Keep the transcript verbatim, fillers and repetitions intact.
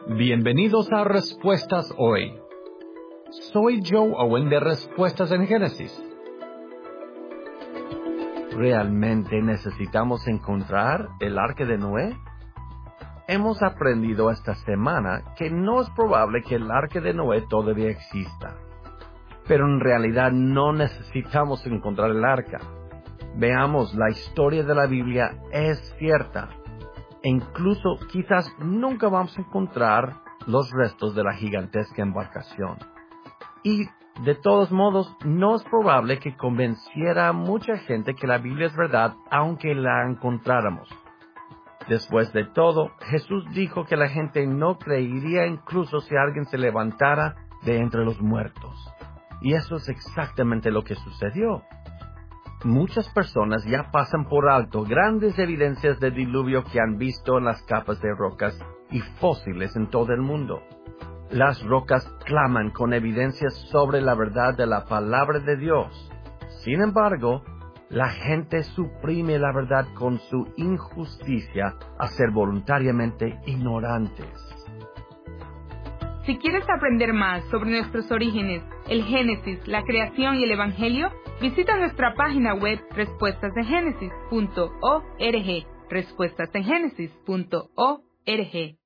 Bienvenidos a Respuestas Hoy. Soy Joe Owen de Respuestas en Génesis. ¿Realmente necesitamos encontrar el arca de Noé? Hemos aprendido esta semana que no es probable que el arca de Noé todavía exista. Pero en realidad no necesitamos encontrar el arca. Veamos, la historia de la Biblia es cierta. E incluso quizás nunca vamos a encontrar los restos de la gigantesca embarcación. Y de todos modos, no es probable que convenciera a mucha gente que la Biblia es verdad, aunque la encontráramos. Después de todo, Jesús dijo que la gente no creería incluso si alguien se levantara de entre los muertos. Y eso es exactamente lo que sucedió. Muchas personas ya pasan por alto grandes evidencias de diluvio que han visto en las capas de rocas y fósiles en todo el mundo. Las rocas claman con evidencias sobre la verdad de la palabra de Dios. Sin embargo, la gente suprime la verdad con su injusticia a ser voluntariamente ignorantes. Si quieres aprender más sobre nuestros orígenes, el Génesis, la creación y el Evangelio, visita nuestra página web respuestas en génesis punto org, respuestas en génesis punto org.